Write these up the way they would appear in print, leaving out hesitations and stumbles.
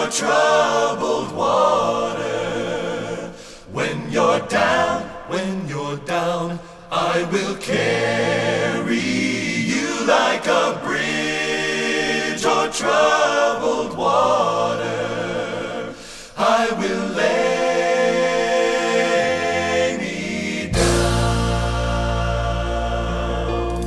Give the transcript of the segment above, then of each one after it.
troubled water. When you're down, I will carry you like a bridge or troubled water. I will lay me down.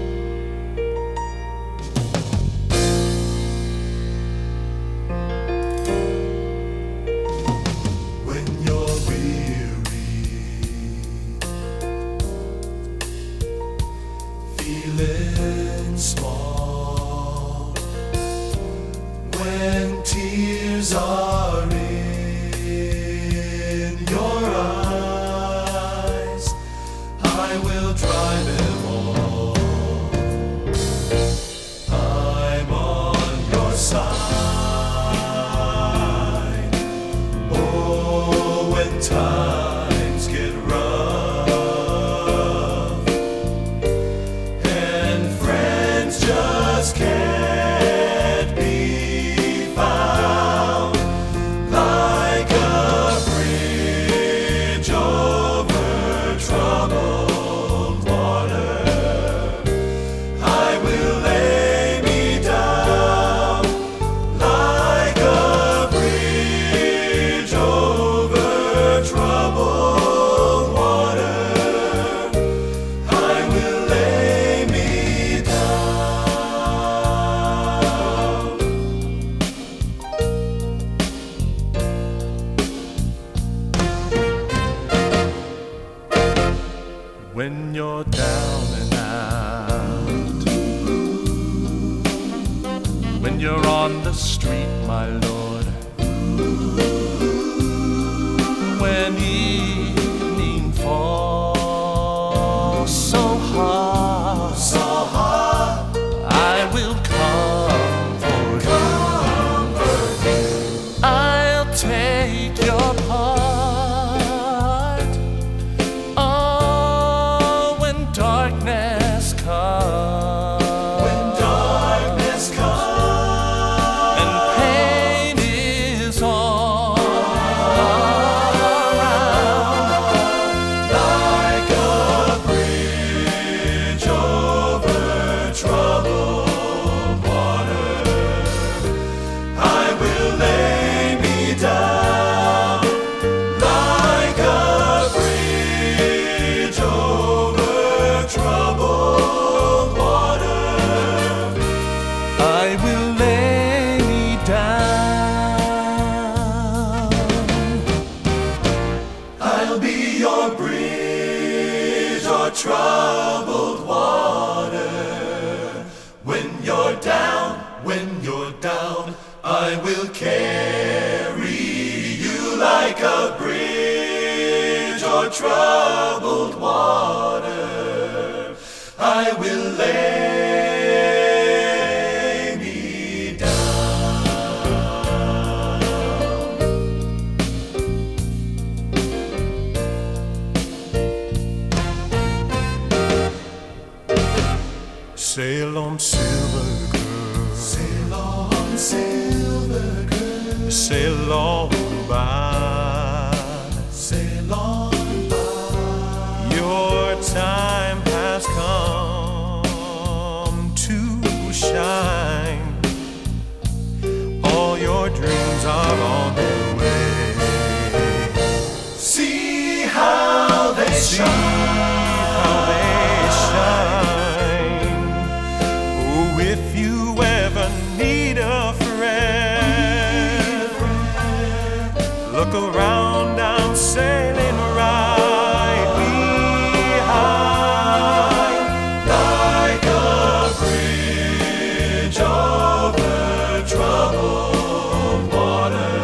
When you're feeling small, when tears are in your eyes, I will dry them all. I'm on your side. Oh, when times get rough just can't be found, like a bridge over troubled water. I will lay me down, like a bridge over troubled water. I will lay me down. When you're down and out, when you're on the street, my Lord, when evening falls so hard, I will comfort you. I'll take your part. Darkness comes, and pain is all around, like a bridge over troubled water, I will lay me down, like a bridge over troubled water. I will lay me down. I'll be your bridge or troubled water. When you're down, I will carry you like a bridge or troubled water. I will lay me down. Sail on, silver girl. Sail on, silver girl. Sail on by. Sail on by. Your time has come to shine. All your dreams are on their way. See how they shine. Oh, if you ever need a friend, look around, I'm sailing right behind, like a bridge over troubled water.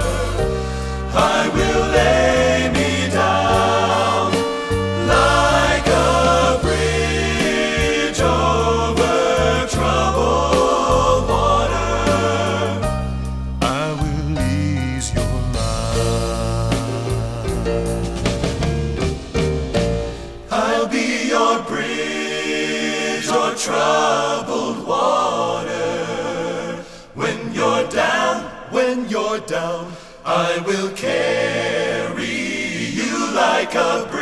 I will lay me down, like a bridge over troubled water. or down, I will carry you like a breath.